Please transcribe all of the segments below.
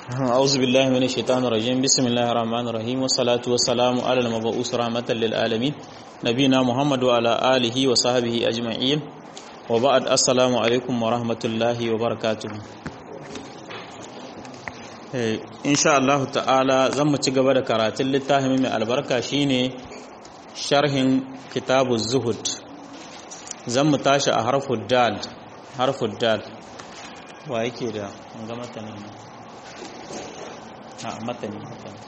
أعوذ بالله من الشيطان الرجيم بسم الله الرحمن الرحيم والصلاة والسلام على المبعوث رحمة للعالمين نبينا محمد وعلى آله وصحبه أجمعين وبعد السلام عليكم ورحمة الله وبركاته إن شاء الله تعالى زم تجيب ذكرات للتاهم من البركة شيني شرح كتاب الزهد زم تاشا حرف الدال وأيكي ده نغمتني matani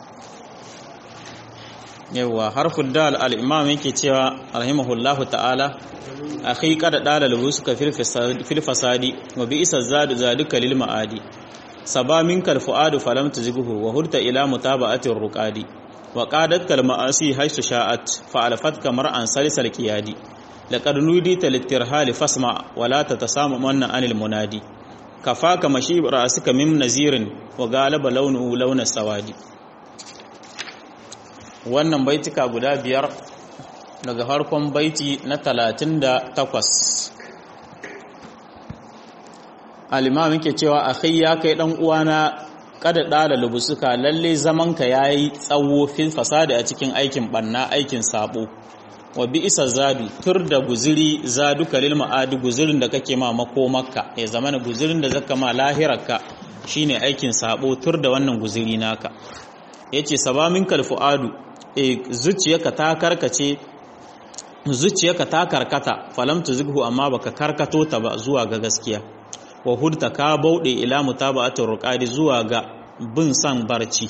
yawa harful dal al-imam yake cewa rahimahullahu ta'ala akhi qad dalal busuka fil fasadi wa bi isa zaduka lil maadi saba minkal fuadu falam tuzighu wa hurta ila mutaba'ati ruqadi wa qadat kal ma'asi haythu sha'at fa alfat kamar an salisal qiyadi laqad nudita litirhali fasma wa la tatasama manna anil munadi kafaka mashi ra'asuka min nazirin wa galaba launuhu launa sawadi. Wannan baitika guda biyar daga farkon baiti na 38 al-imam yake cewa akhi ya kai dan uwana kada dala lubusuka lalle zamanka yayi tsawo fil fasadi a cikin aikin banna aikin sabo wa bi isa zadu tur da guziri zadu kalil ma'adi guzirin da kake ma makomarka ya zamana guzirin da zaka ma lahirarka shine aikin sabo tur da wannan guziri naka yace sabamin kal fuadu zuciyarka ta karkace zuciyarka ta karkata falam tuzighu amma baka karkato ta ba zuwa ga gaskiya wa hudta ka baude ila mutaba'atir ruqadi zuwa ga bin san barci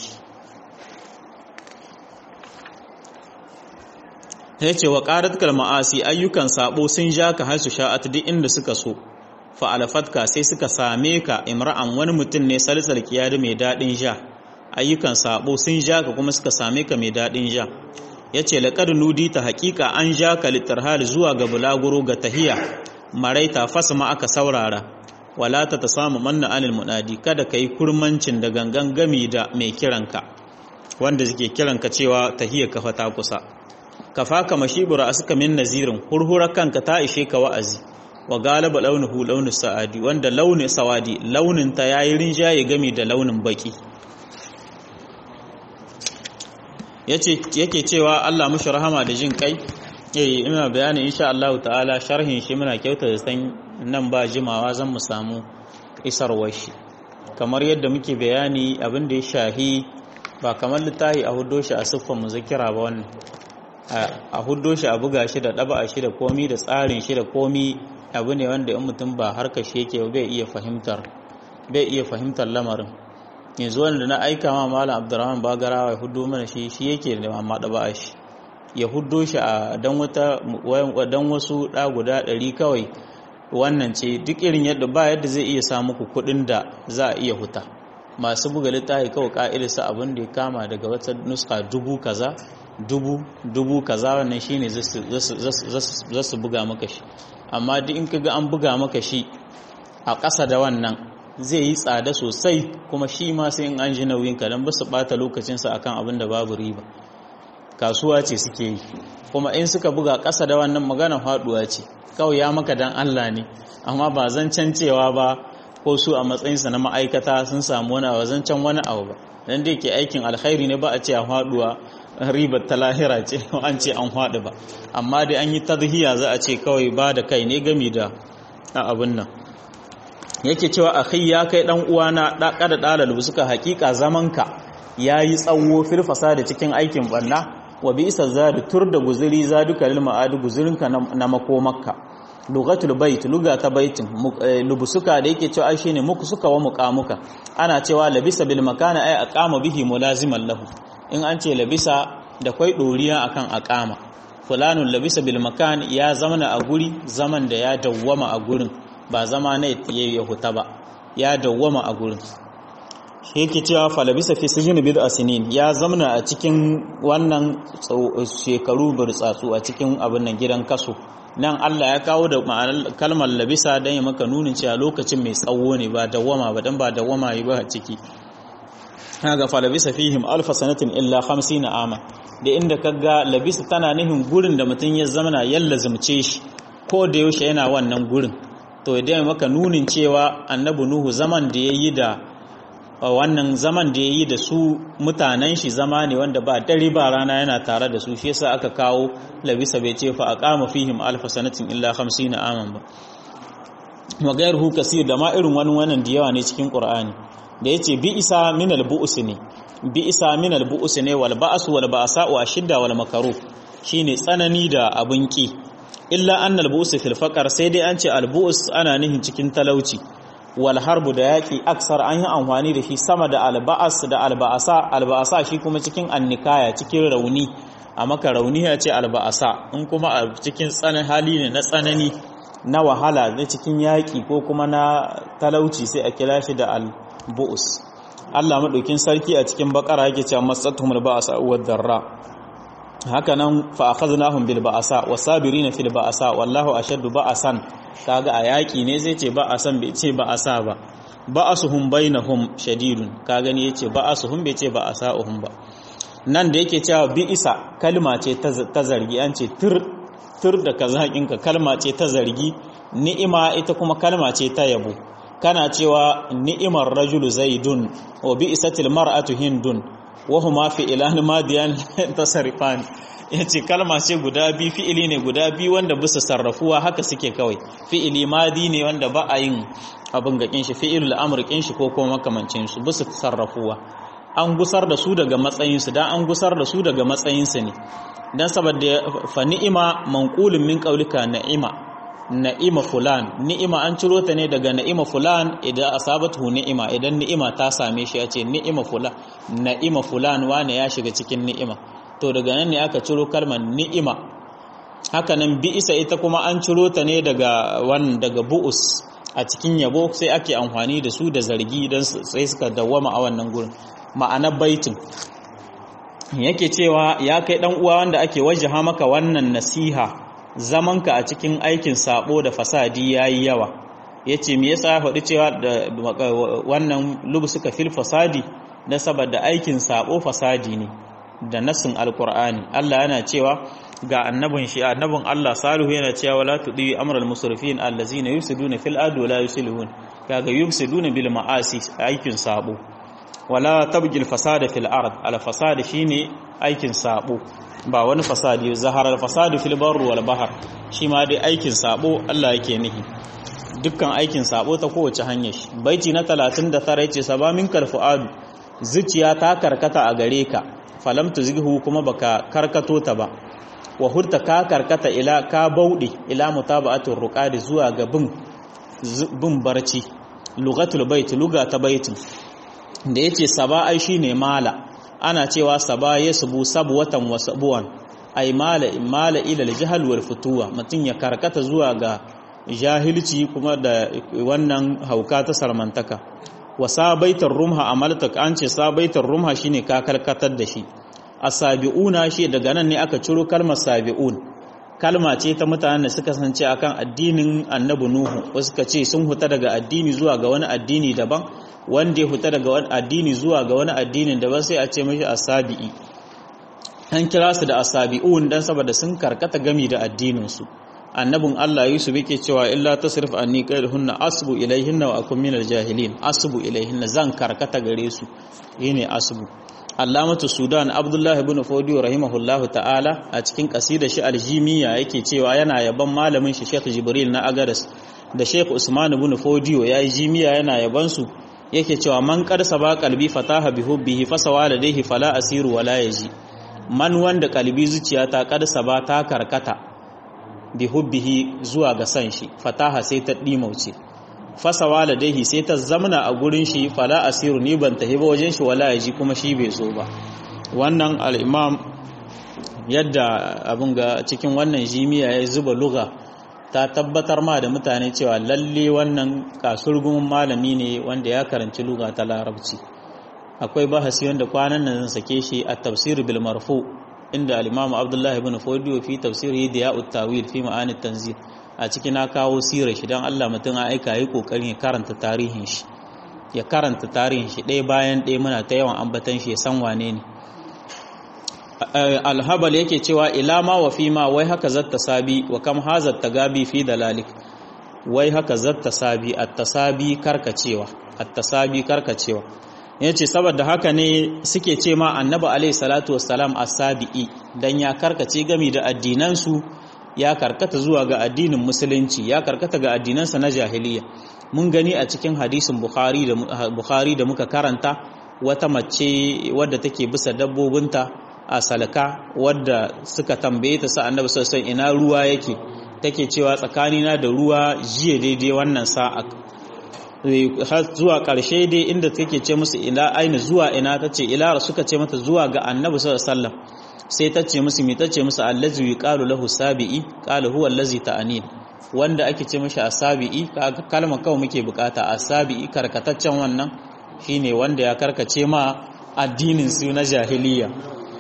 ya ce wa ƙaratkar ma'asi ayyukan sabo sun ja ka haisu sha'at duk inda suka so fa'alafatka sai suka same ka imra'an wani mutum ne salisal kiyadi mai daɗin ja ayyukan sabo sun ja ka kuma suka same ka mai daɗin ja ya ce laƙar nudi ta haƙiƙa an ja ka littarhali zuwa ga bulaguro ga tahiya maraita fasma aka saurara wala ta samu manna anil munadi kada ka yi kurmancin da gangan gami da mai kiranka wanda suke kiranka cewa tahiya ka fata kusa kafaka mashibura asuka min nazirin hurhura kanka ta ishe ka wa'azi wa galaba launuhu launu sa'adi wanda launin sawadi launin ta yayi rinjaye gami da launin baki yake cewa Allah mushi rahama da jin kai ina bayani insha Allah ta'ala sharhin shi muna kyauta da san nan ba jimawa zan mu samu isarwar shi kamar yadda muke bayani abin da ya shahi ba kamar littafi a hudo shi a siffar muzakira ba wannan a huddo shi a buga shi da ɗaba shi da komi da tsarin shi da komi abu ne wanda in mutum ba harka shi yake bai iya fahimtar lamarin yanzu wanda na aika ma malam abdurrahman bagarawa ya huddo mana shi yake da amma ɗaba shi ya huddo shi a dan wasu ɗa guda 100 kawai wannan ce duk irin yadda ba yadda zai iya sa muku kuɗin da za a iya huta masu buga littafi kawai ka'idarsa abin da ya kama daga wata nuska dubu kaza wannan shine za su buga maka shi amma duk in kaga an buga maka shi a ƙasa da wannan zai yi tsada sosai kuma shi ma sai in an ji nauyin ka dan ba su bata lokacinsa akan abin da babu riba kasuwa ce suke yi kuma in suka buga ƙasa da wannan magana faduwa ce kawai ya maka dan Allah ne amma ba zancen cewa ba ko su a matsayinsa na ma'aikata sun samu wani abu zancen wani abu ba dan da yake aikin alkhairi ne ba a ce a faduwa ribar ta lahira ce an ce an haɗu ba amma dai an yi tadhiya za a ce kawai ba da kai ne gami da abin nan yake cewa akhi ya kai dan uwana kada dalal suka hakika zamanka yayi tsawo fil fasada cikin aikin banna wa bi isa zadu tur da guzuri zaduka lil ma'ad guzurinka na makomakka lugatul bait lugata baitin lubusuka da yake cewa shine muku suka wa muqamuka ana cewa labisa bil makana ay aqama bihi mulaziman lahu in an ce labisa da kwai ɗoriya akan aƙama fulanun labisa bil makan ya zamana a guri zaman da ya dawwama a gurin ba zama na ya huta ba ya dawwama a gurin shi yake cewa fa labisa fi sijin bid'a sinin ya zamana a cikin wannan shekaru burtsatsu a cikin abin nan gidan kaso nan Allah ya kawo da ma'anar kalmar labisa dan ya maka nunin cewa lokacin mai tsawo ne ba dawwama ba dan ba dawwama yi ba a ciki kaga fa labisa fihim alf sanatin illa 50 ama da inda kaga labisa tana nihin gurin da mutun ya zamana yallazumce shi ko da yaushe yana wannan gurin to idan maka nunin cewa annabi nuhu zaman da yayi da wannan zaman da yayi da su mutanen shi zama ne wanda ba dare ba rana yana tare da su shi yasa aka kawo labisa bai ce fa aqama fihim alf sanatin illa 50 aman ba wa gairuhu kasir da ma irin wannan da yawa ne cikin Qur'ani da yace bi isa min al-bu'us ne bi isa min al-bu'us ne wal ba'as wal ba'sa wa shidda wal makaruh shine tsanani da abun ki illa anna al-bu'us fil faqr sai dai an ce al-bu'us ana nihin cikin talauci wal harbu da yaki aksar an yi amfani da shi sama da al-ba'as da al-ba'sa shi kuma cikin annikaya cikin rauni a maka rauni ya ce al-ba'sa in kuma a cikin tsanan hali ne na tsanani na wahala na cikin yaƙi ko kuma na talauci sai a kira shi da al-bu'us Allah madaukin sarki a cikin bakara yake cewa masatumul ba'sa wad darra haka nan fa akhadnahum bil ba'sa wasabirina fil ba'sa wallahu ashaddu ba'san kaga a yaƙi ne zai ce ba'san bai ce ba'sa ba ba'asuhum bainahum shadidun ka gani yace ba'asuhum bai ce ba'sahum ba nan da yake cewa bi isa kalma ce ta zargi an ce tur da kazakinka kalma ce ta zargi ni'ima ita kuma kalma ce ta yabo kana cewa ni'imar rajulu zaidun wa bi'satil mar'atu hindun wa huma fi ilan madiyan tasarifan yace kalma ce guda bi fi'ili ne guda bi wanda bisa sarrafuwa haka suke kawai fi'ili madi ne wanda ba a yin abin gakin shi fi'ilul amr kin shi ko kuma makamancin su bisa sarrafuwa an gusar da su daga matsayin su dan an gusar da su daga matsayin su ne dan saboda fa ni'ima manqulun min qaulika na'ima fulan ni'ima an ciro ta ne daga na'ima fulan idan asabatu ni'ima idan ni'ima ta same shi yace ni'ima fulan na'ima fulan wane ya shiga cikin ni'ima to daga nan ne aka ciro kalmar ni'ima haka nan bi'isa ita kuma an ciro ta ne daga daga bu'us a cikin yabo sai ake amfani da su da zargi dan sai suka dawwama a wannan gurin ma'anar baitin yake cewa ya kai dan uwa wanda ake wajaha maka wannan nasiha zamanka a cikin aikin sabo da fasadi yayi yawa yace me yasa ya faɗi cewa da wannan lubsuka fil fasadi da saboda aikin sabo fasadi ne da nasin alqur'ani Allah yana cewa ga annabin Allah Salihu yana cewa wala tudi amral musrifin allazina yufsiduna fil ardi wala yuslihun kaga yufsiduna bil ma'asi aikin sabo wala tabgil fasada fil ard al fasada shine aikin sabo ba wani fasadi zaharar fasadu fil barri wal bahr shi ma dai aikin sabo Allah yake nihi dukkan aikin sabo ta kowace hanyar shi baiti na 39 yace sabamin karfuadu zuciya ta karkata a gare ka falam tuzighu kuma baka karkato ta ba wa hurta ka karkata ila ka bauɗe ila mutaba'atul ruqadi zuwa ga bin barci lugatul bait luga ta baitin da yace saba ai shine mala ana cewa saba yasbu sabwatan wa sabwan ai mala ila al-jahl wal futuwa mutun ya karkata zuwa ga jahilci kuma da wannan hauka ta sarmantaka wa sabaitar rumha amaltak an ce sabaitar rumha shine ka karkatar da shi asabiuna shi daga nan ne aka ciro kalmar sabiun kalma ce ta mutanen da suka sance akan addinin annabi nuhu wasu suka ce sun huta daga addini zuwa ga wani addini daban wanda ya huta daga wani addini zuwa ga wani addinin daban sai a ce mashi asabi'i an kira su da asabiun dan saboda sun karkata gami da addinin su annabin Allah Yusuf yake cewa illa tasrif anni qaydhunna asbu ilayhinna wa akum minal jahilin asbu ilayhinna zan karkata gare su yene asbu Allamatu Sudan Abdullah ibn Fodiyo rahimahullahu ta'ala a cikin kasida shi aljimiya yake cewa yana yaban malamin shi Sheikh Jibril na Agadas da Sheikh Usman ibn Fodiyo yayi jimiya yana yaban su yake cewa man qarsa ba qalbi fataha bi hubbihi fasawa ladaihi fala asiru wala yaji man wanda kalbi zuciya ta qarsa ba ta karkata bi hubbihi zuwa ga san shi fataha sai ta dimauce fasawa ladaihi sai ta zamna a gurin shi fala asiru ni ban tahi ba wajen shi wala yaji kuma shi bai zo ba wannan al-imam yadda abin ga cikin wannan jimiya ya zuba lugha ta tabbatar ma da mutane cewa lalle wannan kasurgumin malami ne wanda ya karanci lugha ta larabci akwai bahasi wanda kwanan nan zan sake shi at-tafsir bil marfu inda al-imam Abdullah ibn Fodiyo fi tafsiri Diya'ut Tawil fi ma'ani tanzil a cikin na kawo sirar shi dan Allah mutum a aika yi kokarin ya karanta tarihin shi ɗaya bayan ɗaya muna ta yawan ambatan shi ya san wane ne alhabal yake cewa ila ma wa fi ma wai haka zatta sabi wa kam hazat tagabi fi dalalik wai haka zatta sabi at-tasabi karkacewa yace saboda haka ne suke ce ma annabi alaihi salatu wassalam as-sabi'i dan ya karkace gami da addinansu ya karkata zuwa ga addinin musulunci ya karkata ga addinansa na jahiliya. Mun gani a cikin hadisin Bukhari da muka karanta wata mace wadda take bisa dabbobinta a salka wadda suka tambaye ta sa annabi sallallahu alaihi wasallam ina ruwa yake, take cewa tsakanina da ruwa jiya daidai wannan sa'a har zuwa ƙarshe dai inda take ce musu ila aina zuwa ina tace ila suka ce mata zuwa ga annabi sallallahu alaihi wasallam sai tace musu mi tace musu allazi yuqalu lahu sabi'i qala huwa allazi ta'anin wanda ake ce mishi asabi'i kalma kawai muke bukata asabi'i karkataccen wannan shine wanda ya karkace ma addinin su na jahiliya.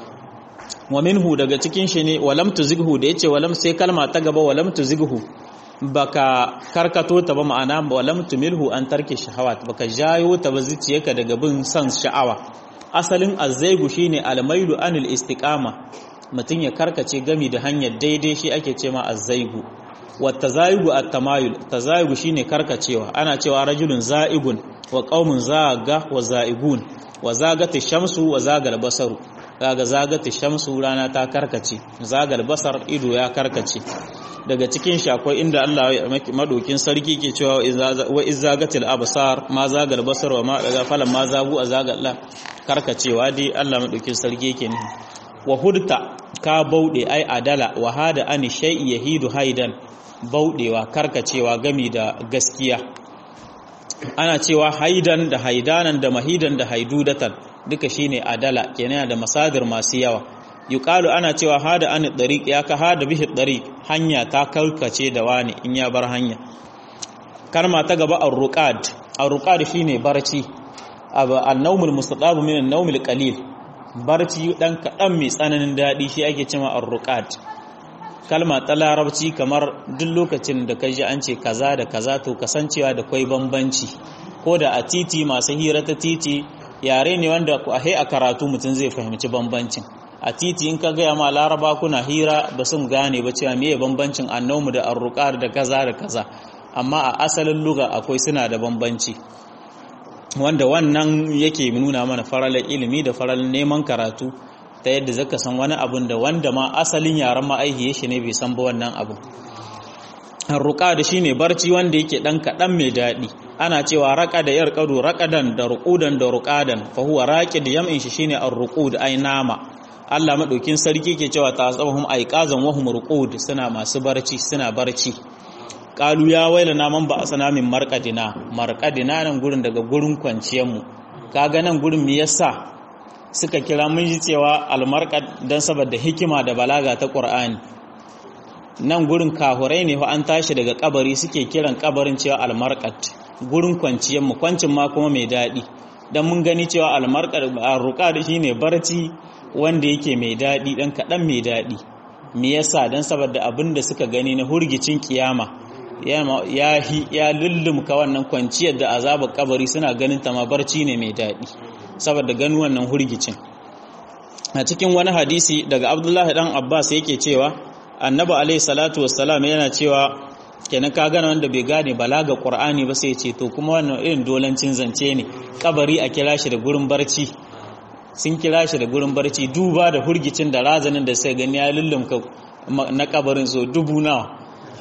wa minhu daga cikin shi ne walam tuzighu da yace walam sai kalma ta gaba walam tuzighu baka karkato ta ba ma'ana walam tumilhu an tarki shahawat baka jayo ta ba zuciyarka daga bin san sha'awa. Asalin azzaigu shine almailu anil istiqama mutun ya karkace gami da hanyar daidai shi ake ce ma azzaigu. wa tazayugu at-tamayul tazayugu shine karkacewa ana cewa rajulun za'igun wa qaumun zaga wa za'igun wa zagati shamsu wa zagal basaru kaga zagati shamsu rana ta karkace zagal basar ido ya karkace. Daga cikin shi akwai inda Allah madokin sarki ke cewa wa izagatil absar ma zagal basar wa ma daga falan ma zagu azagal karkacewa dai Allah madokin sarki yake ne. wa hudta ka baude ai adala wa hada an shay'i yahidu haidan baudewa karkacewa gami da gaskiya ana cewa haidan da haidanan da mahidan da haidudatan duka shine adala kenan da masadir masu yawa. yuqalu ana cewa hada an dariq ya ka hada bihi dariq hanya ta karkace da wani in ya bar hanya. Kalma ta gaba ar-ruqad shine barci an-nawmul mustaqab min an-nawmil qalil barci dan kadan mai tsananin dadi shi ake cewa ar-ruqad. Kalma ta larabci kamar duk lokacin da kai ji an ce kaza da kaza to kasancewa da kwai bambanci ko da a titi masu hira ta titi yare ne wanda a karatu mutum zai fahimci bambancin. A titi in ka gaya ma laraba kuna hira ba sun gane ba cewa meye bambancin annawmu da arruqar da kaza da kaza amma a asalin lugha akwai suna da bambanci wanda wannan yake nuna mana faralar ilimi da faralar neman karatu ta yadda zaka san wani abun da wanda ma asalin yaran ma'aihiye shi ne bai san ba wannan abu. Arruqad shine barci wanda yake dan kadan mai dadi ana cewa raqada yarqadu raqadan da ruqudan da ruqadan fa huwa raqid yam'in shi shine arruqud ai nama. Allah madaukin sarki ke cewa tasabhum aiqazan wa hum ruqud suna masu barci suna barci. Qalu ya wailana man ba asana min marqadina nan gurin daga gurin kwanciyar mu kaga nan gurin me yasa suka kira mun ji cewa almarqad dan saboda hikima da balaga ta Qur'ani. Nan gurin kahurai ne an tashi daga kabari suke kiran kabarin cewa almarqad gurin kwanciyar mu kwancin ma kuma mai dadi dan mun gani cewa almarqad arruqad shine barci wanda yake mai daɗi ɗan kaɗan mai daɗi. Me yasa dan saboda abin da suka gani na hurgicin kiyama ya lullumka wannan kwanciyar da azabar kabari suna ganin ta ma barci ne mai daɗi saboda ganin wannan hurgicin. A cikin wani hadisi daga Abdullahi dan Abbas yake cewa Annabi alaihi salatu wassalam yana cewa kenan ka gane wanda bai gane balaga Qur'ani ba sai ya ce to kuma wannan irin dolancin zance ne kabari a kira shi da gurin barci. Sun kira shi da gurin barci duba da hurgicin da razanin da sai gani ya lullumka na kabarin so dubu nawa.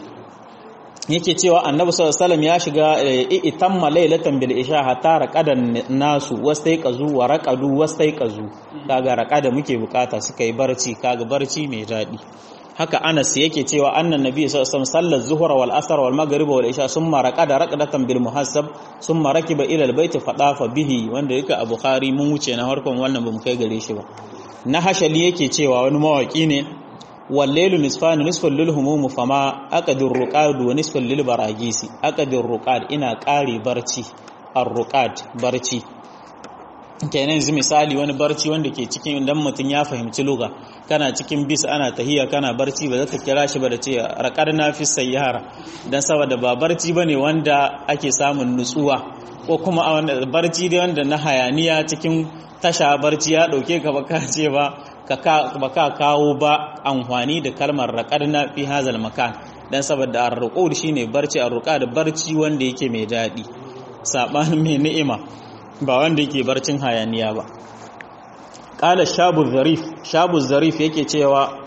Yake cewa Annabi sallallahu alaihi wasallam ya shiga itamma lailatan bil isha hatta raqadan nasu wastaiqazu wa raqadu wastaiqazu kaga raqada muke bukata suka yi barci kaga barci mai dadi. Haka Anas yake cewa annan nabi sallallahu alaihi wasallam sallar zuhra wal asr wal maghrib wal isha summa raqada raqdatan bil muhassab summa rakiba ila al bayt fadafa bihi wanda yake a Bukhari mun wuce na harkon wannan bamu kai gare shi ba. Na Hashali yake cewa wani mawaki ne wal laylu nisfan nisfun lil humum fama aqadur ruqad wa nisfun lil baragisi aqadur ruqad ina qari barci ar-ruqad barci kenan yanzu misali wani barci wanda ke cikin idan mutum ya fahimci lugha kana cikin bis ana tahiya kana barci ba za ka kira shi ba da ce raƙar na fi sayyara don saboda ba barci ba ne wanda ake samun nutsuwa ko kuma a wanda barci dai wanda na hayaniya cikin tasha barci ya ɗauke ka baka ce ba ka kawo ba amfani da kalmar raƙar na fi hazal makan don saboda arruqud shine barci arruqa da barci wanda yake mai daɗi saɓanin mai ni'ima ba wanda yake barcin hayaniya ba. Qala shabu zarif yake cewa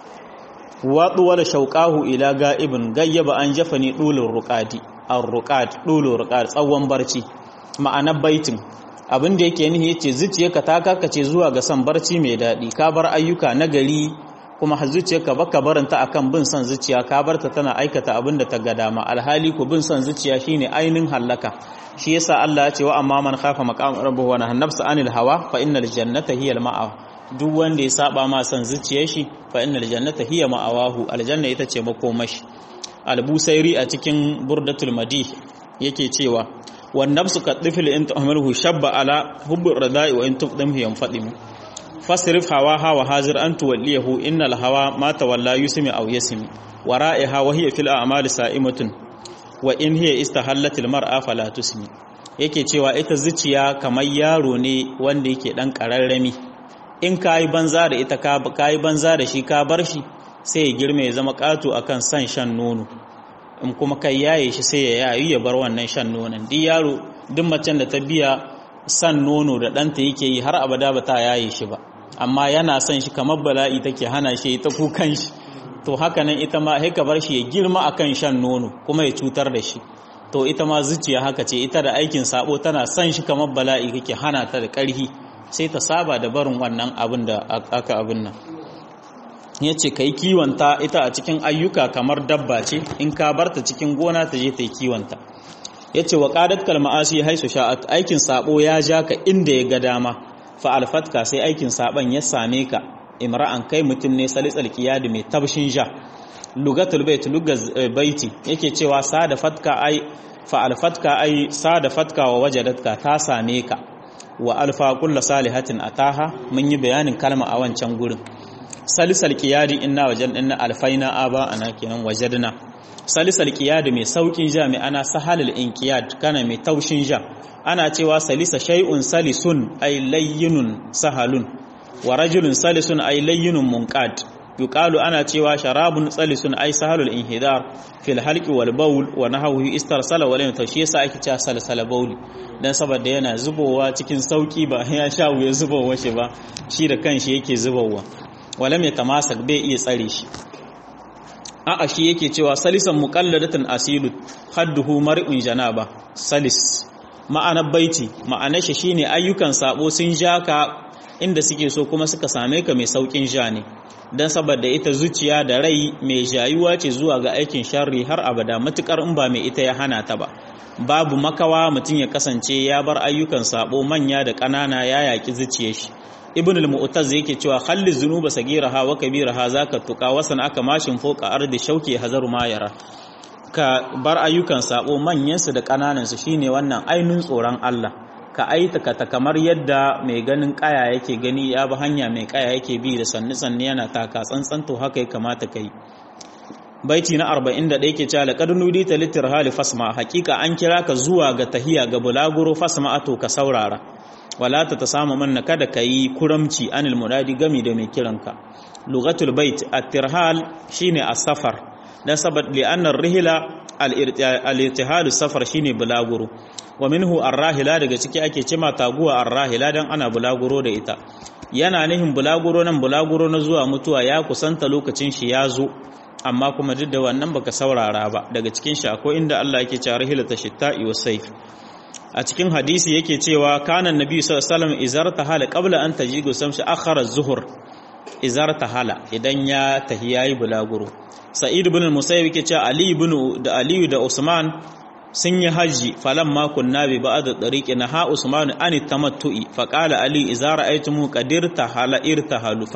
waɗu wala shauƙahu ila ga'ibin gayyaba an jafani ɗulun ruƙadi ɗulun ruƙad tsawon barci. Ma'anar baitin abin da yake nihi yace zuciyarka ta karkace zuwa ga son barci mai daɗi, ka bar ayyuka na gari kuma zuciyarka baka barinta akan bin son zuciya, ka barta tana aikata abin da ta ga dama. Alhali ku bin son zuciya shine ainin hallaka. Shi yasa Allah ya ce wa amma man khafa maqam rabbuhu wa nahana nafsa anil hawa fa innal jannata hiya al ma'a. Duk wanda ya saba ma son zuciyar shi fa innal jannata hiya ma'awahu, aljanna ita ce makomashi. Al-Busairi a cikin Burdatul Madih yake cewa wan nafsu kadifil in ta'maluhu shabba ala hubbur radai wa in tubdimhu yanfadimu fasrif hawaha wa hazir an tuwalliyahu innal hawa ma tawalla yusmi aw yasmi wara'iha wa hiya fil a'mali sa'imatun wa in hiya istahallatil mar'a fala tusmi. Yake cewa ita zuciya kamar yaro ne wanda yake dan kararrami, in kai banza da ita kai banza da shi ka bar shi sai ya girme ya zama kato akan san shan nono, in kuma kai yaye shi sai ya yayi ya bar wannan shan nonon. Duk yaro duk macen da ta biya san nono da ɗanta yake yi har abada ba ta yaye shi ba, amma yana son shi kamar bala'i take hana shi ita kukan shi. To haka nan ita ma haika bar shi ya girma akan shan nono kuma ya cutar da shi. To ita ma zuciya haka ce, ita da aikin sabo tana son shi kamar bala'i kake hana ta da ƙarfi, sai ta saba da barin wannan abin da aka abin nan. Yace kai kiwonta ita a cikin ayyuka kamar dabba ce, in ka barta cikin gona ta je ta yi kiwonta. Yace wa qadat kal ma'asi haisu sha'at, aikin sabo ya ja ka inda ya ga dama, fa alfatka sai aikin saban ya same ka imra'an kai mutum ne salisal qiyad mai tabshin ja. Lugatul bait lugaz baiti yake cewa sada fatka ai fa alfatka ai sada fatka wa wajadatka ta same ka, wa alfa kullu salihatin ataha mun yi bayanin kalma a wancan gurin. Salisal qiyadi inna wajadna alfaina aba ana kenan wajadna. Salisal qiyadi mai saukin ja mai ana sahalul inqiyad kana mai taushin ja. Ana cewa salisa shay'un salisun ay layyinun sahalun wa rajulun salisun ay layyinun munqad. Yuqalu ana cewa sharabun salisun ay sahalul inhidar fil halqi wal bawl wa nahawhi istarsala wa lam tashi yasa ake cewa salsala bawl dan saboda yana zubowa cikin sauki ba ya sha wuya zubowa shi ba, shi da kanshi yake zubowa. Walam ya tamasak bai iya tsare shi. A'a shi yake cewa salisan muqalladatan asilu hadduhu mar'un janaba. Salis ma'anar baiti ma'anar shi shine ayyukan sabo sun ja ka inda suke so kuma suka same ka mai saukin ja ne, dan saboda ita zuciya da rai mai jayuwa ce zuwa ga aikin sharri har abada, matukar in ba mai ita ya hana ta ba. Babu makawa mutum ya kasance ya bar ayyukan sabo manya da ƙanana, ya yaki zuciyar shi. Ibn al-Mu'taz yake cewa khalli zunuba sagiraha wa kabiraha zaka tuqa wasan aka mashin foka ardi shauki hazaru ma yara. Ka bar ayyukan sabo manyan su da kananan su shine wannan ainun tsoron Allah. Ka aitaka ta kamar yadda mai ganin kaya yake gani ya bi hanya mai kaya yake bi da sanni yana taka tsantsan, to haka ya kamata kai. Baiti na 41 yake cewa laqad nudita litirhali fasma, hakika an kira ka zuwa ga tahiya ga bulaguro fasma ato ka saurara. Wala ta samu manna kada ka yi kuramci anil muradi gami da mai kiranka. Lugatul bait at-tirhal shine as-safar, dan saboda li'anna ar-rihla al-irtihalu safar shine bulaguro. Wa minhu ar-rahila daga ciki ake cima taguwa ar-rahila dan ana bulaguro da ita. Yana nihin bulaguro nan bulaguro na zuwa mutuwa ya kusanta lokacin shi ya zo, amma kuma duk da wannan baka saurara ba. Daga cikin shi akwai inda Allah yake cewa rahilata shitta'i was-sayf. A cikin hadisi yake cewa kana annabi sallallahu alaihi wasallam izar tahala qabla an tajigu samshi akhara az-zuhr, izar tahala idan ya tahi yayi bulaguro. Sa'id ibn al-Musayyib yake cewa Ali da Usman sun yi haji falamma kunna bi ba'd tariqi naha Usman an tamattu'i fa qala Ali izar ra'aytumu qadir tahala irtahalu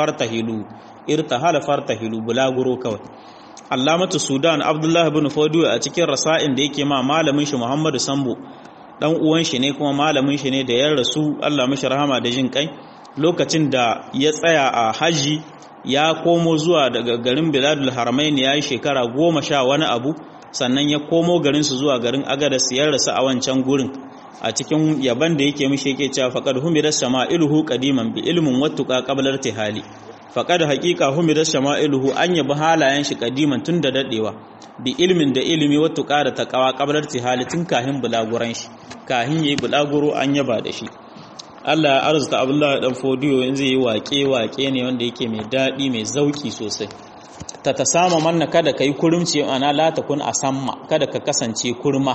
fartahilu bulaguro kawai. Allamatu Sudan Abdullah ibn Fadu a cikin rasa'in da yake ma malamin shi Muhammadu Sambo, dan uwan shi ne kuma malamin shi ne da ya rasu Allah mishi rahama da jin kai, lokacin da ya tsaya a haji ya komo zuwa daga garin Biladul Haramain yayi shekara 10 wani abu, sannan ya komo garin su zuwa garin Agadas ya rasu a wancan gurin. A cikin yaban da yake mishi yake cewa faqad humira sama'iluhu qadiman bi ilmin wattuqa qabla irtihali, faqad haqiqa humida shama'iluhu an yabi halayen shi kadiman tun da dadewa bi ilmin da ilimi wa tuqa da taqwa qablar tihalatin kahin bulaguran shi kahin yayi bulaguro an yaba da shi Allah ya arzuta Abdullahi dan Fodiyo in zai yi waƙe ne wanda yake mai daɗi mai zauki sosai ta tasama manna kada kai kurumci ana la takun asamma kada ka kasance kurma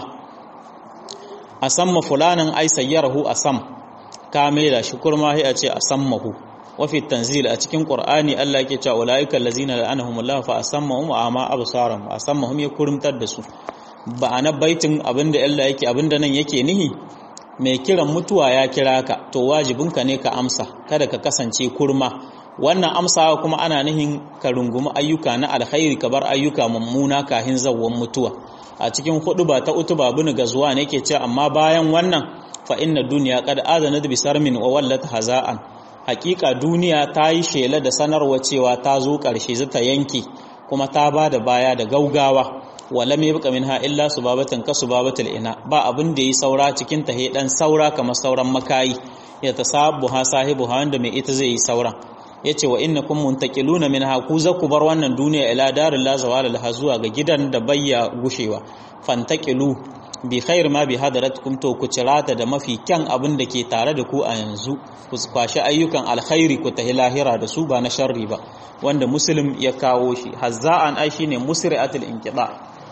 asamma fulanan ai sayyarahu asam ka maida shi kurma sai a ce asammahu wa fi tanzil a cikin qur'ani Allah yake cewa ulaika allazina la'anahumullahu fa asammahum wa ama absarahum asammahum ya kurumtar da su ba ana baitin abinda Allah yake abinda nan yake nihi mai kiran mutuwa ya kira ka to wajibinka ne ka amsa kada ka kasance kurma wannan amsawa kuma ana nihin ka rungumi ayyuka na alkhairi ka bar ayyuka mummuna kahin zawwan mutuwa a cikin huduba ta utuba bin gazwa ne yake cewa amma bayan wannan fa inna dunya qad azanat bi sarmin wa wallat hazaan hakika duniya ta yi shela da sanarwa cewa ta zo karshe zata yanke kuma ta bada baya da gaugawa wala mai buka minha illa subabatan ka subabatul ina ba abin da yi saura cikin ta he dan saura kamar sauran makayi ya tasabu ha sahibu ha wanda mai ita zai yi saura yace wa innakum muntaqiluna minha ku za ku bar wannan duniya ila daril la zawala laha zuwa ga gidan da bayya gushewa fantaqilu bi khair ma bi hadaratukum to ku cirata da mafi kyan abin da ke tare da ku a yanzu ku kwashi ayyukan alkhairi ku tahi lahira da su ba na sharri ba wanda muslim ya kawo shi hazza'an ai shine musri'atul inqida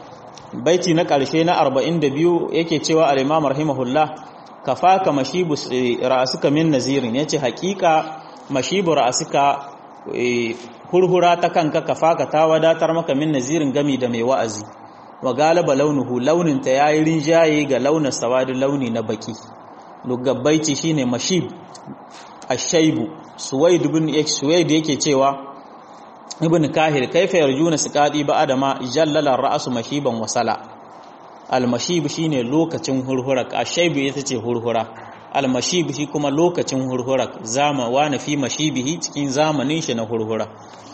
baiti na ƙarshe na 42 yake cewa al-imam rahimahullah kafaka mashibu ra'suka min nazirin yace haƙiƙa mashibu ra'suka hurhura ta kanka kafaka ta wadatar maka min nazirin gami da mai wa'azi wa galaba launuhu launin ta yayi rinjaye ga launin sawadin launi na baki lugabbaiti shine mashib ash-shaybu suwaid yake cewa ibn kahir kaifa yarjuna siqadi ba adama jallala ra'su mashiban wasala al-mashib shine lokacin hurhura ashaybu ita ce hurhura al-mashib shi kuma lokacin hurhura wa na fi mashibihi cikin zamanin shi na hurhura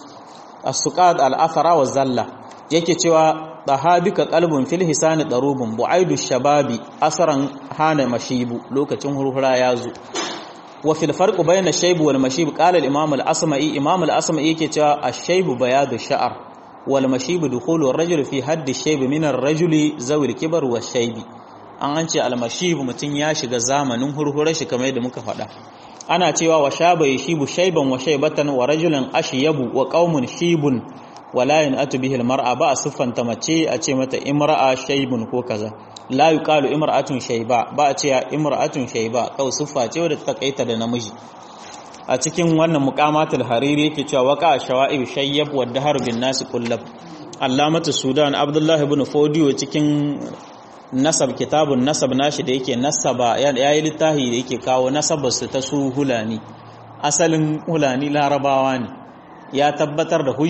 as-suqad al-athara wa zalla yake cewa dahabika qalbun fil hisani darubun bu'aidu shababi asran hana mashibu lokacin hurhura yazo wa fil farq bayna ash-shayb wal mashib qala al-imam al-asma'i yake cewa ash-shayb bayadu sha'r wal mashib dukhulu ar-rajul fi hadd ash-shayb min ar-rajuli zawi al-kibar wa ash-shayb an ce al-mashib mutun ya shiga zamanin hurhura shi kamar yadda muka faɗa ana cewa wa shaba yashibu shayban wa shaybatan wa rajulan ashyabu wa qaumun shibun wala yan'atu bihi al-mar'a ba siffanta mace a ce mata imra'a shaybun ko kaza la yuqalu imra'atun shayba ba a ce imra'atun shayba kau siffa ce wadda ta kaita da namiji a cikin wannan muqamatul hariri yake cewa waqa shawa'ib shayyab wa dahar bin nas kullab allamatu sudan abdullah ibn fodiyo cikin nasab kitabun nasab nashi da yake nasaba yayi littafi da yake kawo nasabar su ta su hulani asalin hulani larabawa ne ya tabbatar da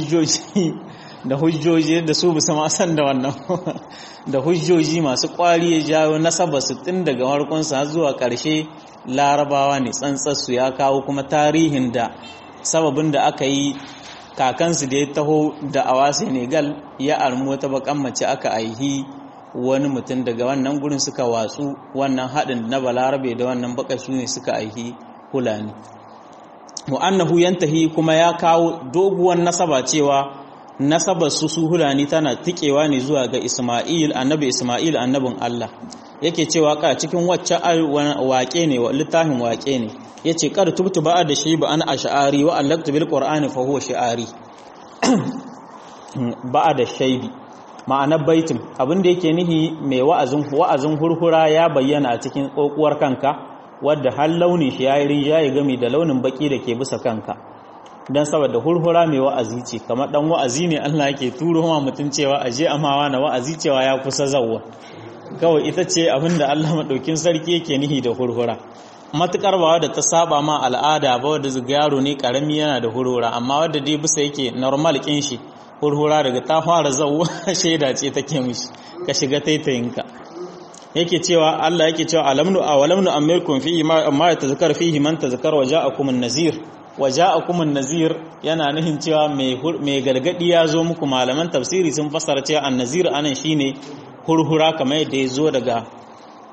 hujjoji da su bisa ma san da wannan da hujjoji masu kwari ya jawo nasaba su tun daga warkunsa zuwa ƙarshe larabawa ne tsantsarsu ya kawo kuma tarihin da sababin da aka yi kakansu da ya taho da awa Senegal ya armu wata bakan mace aka aihi wani mutum daga wannan gurin suka watsu wannan haɗin na balarabe da wannan bakasu ne suka aihi hulani mu'annahu yantahi kuma ya kawo doguwar nasaba cewa nasabar su hulani tana tikewa ne zuwa ga Isma'il annabin Allah yake cewa ka cikin wacce waƙe ne wa littafin waƙe ne yace qad tubtu ba'a da shi ba an ash'ari wa allaqtu bil qur'ani fa huwa shi'ari ba'a da shaybi ma'anar baitin abinda yake nihi mai wa'azin hurhura ya bayyana a cikin kokuwar kanka wadda har launin shi yayi rinjaye gami da launin baki da ke bisa kanka dan saboda hurhura mai wa'azi ce kamar dan wa'azi ne Allah yake turo ma mutun cewa aje amawa na wa'azi cewa ya kusa zawwa kawai ita ce abinda Allah madaukin sarki yake nihi da hurhura matukar ba wadda ta saba ma al'ada ba wadda zuga yaro ne karami yana da hurhura amma wadda dai bisa yake normal kin shi hurhura daga ta fara zawwa shaida ce take mishi ka shiga taitayinka yake cewa Allah yake cewa alamnu amirkum fi ma yatazakar fihi man tazakar wa ja'akum an-nazir wa ja'akum an-nazir yana nihin cewa mai gargadi ya zo muku malaman tafsiri sun fassara cewa an-nazir anan shine hurhura kamar yadda yazo daga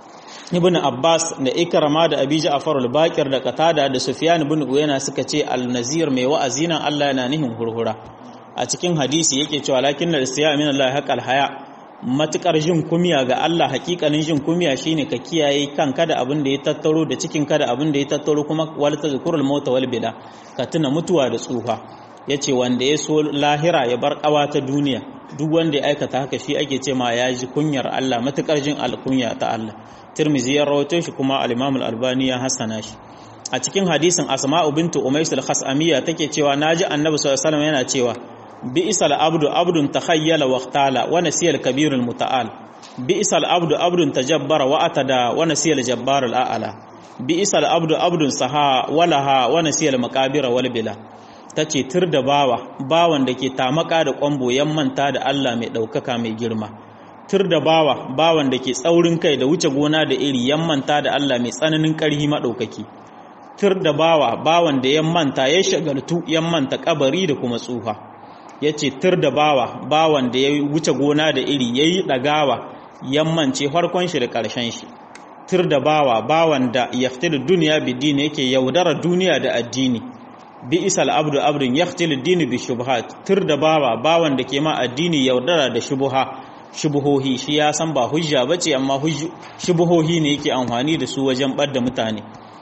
ibn Abbas da Ikrama da Abi Ja'far al-Baqir da Qatada da Sufyan ibn Uyayna suka ce al-nazir mai wa'azi nan Allah yana nihin hurhura. A cikin hadisi yake cewa lakinnal istiya min Allah haqqal haya, matukar jin kumiya ga Allah, hakikanin jin kumiya shine ka kiyaye kanka da abin da ya tattaro da cikin ka da abin da ya tattaro, kuma wal tazkurul mauta wal bila, ka tuna mutuwa da tsufa. Yace wanda ya so lahira ya bar kawa ta duniya, duk wanda ya aikata haka shi ake ce ma ya ji kunyar Allah, matukar jin alkunya ta Allah. Tirmidhi ya rawaito shi kuma al-Imam al-Albani ya hasana shi. A cikin hadisin Asma'u bintu Umays al-Khasamiyya take cewa naji Annabi sallallahu alaihi wasallam yana cewa bi'sal abdu abdun takhayyala wa ikhtala wa nasiya al-kabir al-muta'al, bi'sal abdu abdun tajabbara wa atada wa nasiya al-jabbar al-a'la, bi'sal abdu abdun saha walaha wa nasiya al-maqabira wal bila. Tace tir da bawan da ke tamaka da kwambo yan manta da Allah mai daukaka mai girma. Tir da bawan da ke tsaurin kai da wuce gona da iri yan manta da Allah mai tsananin karhi madaukaki. Tir da bawan da yan manta ya shagaltu yan manta kabari da kuma tsufa. Ya ce tir da bawan da ya wuce gona da iri ya yi ɗagawa yammance farkon shi da ƙarshen shi. Tir da bawan da ya da duniya bidini yake yaudara duniya da addini. Bi isal abdu abdun ya dini bi shubhat. Tir da bawan da ke ma addini yaudara da shubuhohi, shi ya san ba hujja bace amma shubuhohi ne yake amfani da su wajen ɓadda mutane.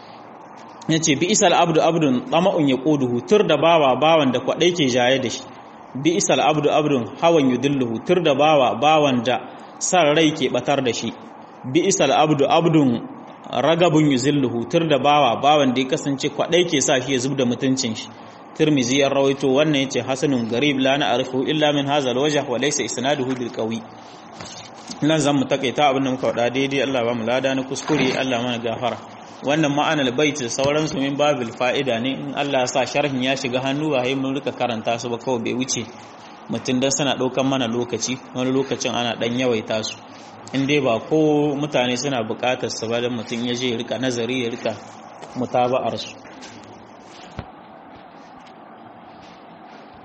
Ya ce bi isal abdu abdun tsama'un ya ƙoduhu. Tir da bawan da kwaɗai ke jaye da shi. Bi isal abdu abdun hawan yudilluhu. Tur da bawan da san rai ke batar da shi. Bi isal abdu abdun ragabun yuzilluhu. Tur da bawan da ya kasance kwadai ke sa shi ya zubda mutuncin shi. Tirmizi ya rawaito wannan yace hasanun garib la na'rifu illa min hadha alwajh wa laysa isnaduhu bil qawi. Nan zan mu takaita abin da muka faɗa daidai, Allah ba mu lada na kuskure, Allah mana gafara. Wannan ma'anar bait da sauransu min babil fa'ida ne, in Allah ya sa sharhin ya shiga hannu ba sai mun rika karanta su ba, kawai bai wuce mutum dan suna daukan mana lokaci, wani lokacin ana dan yawaita su, in dai ba ko mutane suna bukatar su ba, dan mutum ya je ya rika nazari ya rika mutaba'ar su.